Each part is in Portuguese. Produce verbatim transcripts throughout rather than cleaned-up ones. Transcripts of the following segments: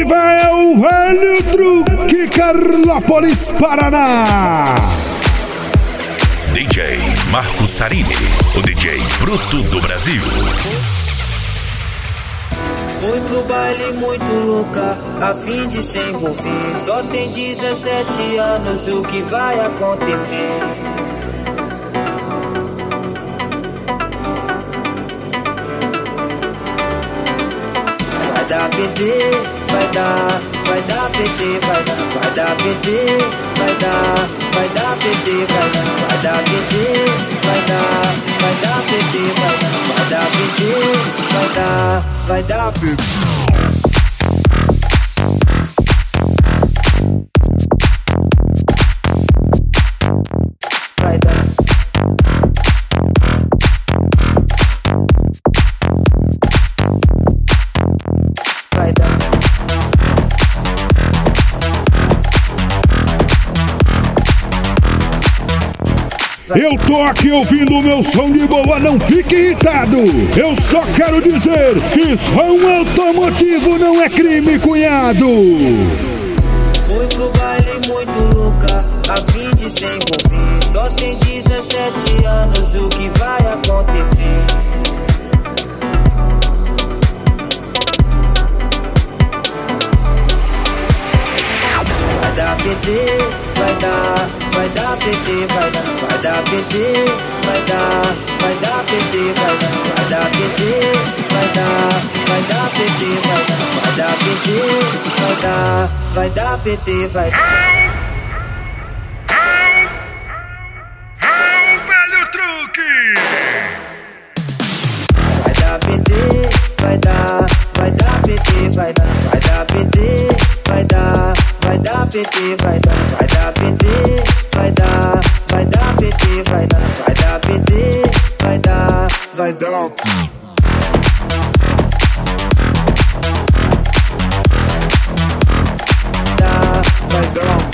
comitiva é o Velho Truque, Carlópolis, Paraná. D J Marcos Tarini, o D J bruto do Brasil. Fui pro baile muito louca, a fim de se envolver. Só tem dezessete anos, o que vai acontecer? Vai dar P T, vai dar, vai dar P T, vai dar, vai dar P T, vai dar, vai dar P T, vai dar, vai dar P T, vai dar, vai dar P T, vai dar, vai dar P T, vai dar, vai dar P T. Vai dar. Vai dar. Eu tô aqui ouvindo o meu som de boa, não fique irritado. Eu só quero dizer que som automotivo não é crime, cunhado. Fui pro baile muito louca, a fim de se envolver. Só tem dezessete anos, o que vai acontecer? Vai dar P T, vai dar, vai dar P T, vai dar, vai dar P T, vai dar, vai dar P T, vai dar, vai dar P T, vai dar, vai dar P T, vai dar, vai dar P T, vai dar, vai dar P T, vai dar. Velho Truque! Vai dar P T, vai dar, vai dar P T, vai dar, vai dar P T, vai dar, vai dar P T, vai dar, vai dar P T, vai dar, vai dar P T, vai dar, vai dar P T, vai dar, vai dar. Vai dar.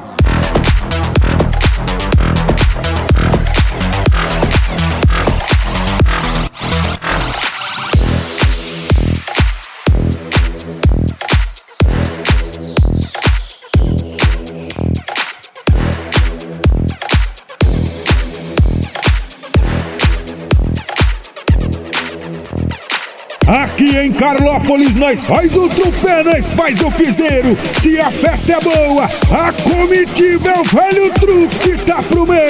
Aqui em Carlópolis nós faz o trupé, nós faz o piseiro. Se a festa é boa, a comitiva é o Velho Truque, tá pro meio.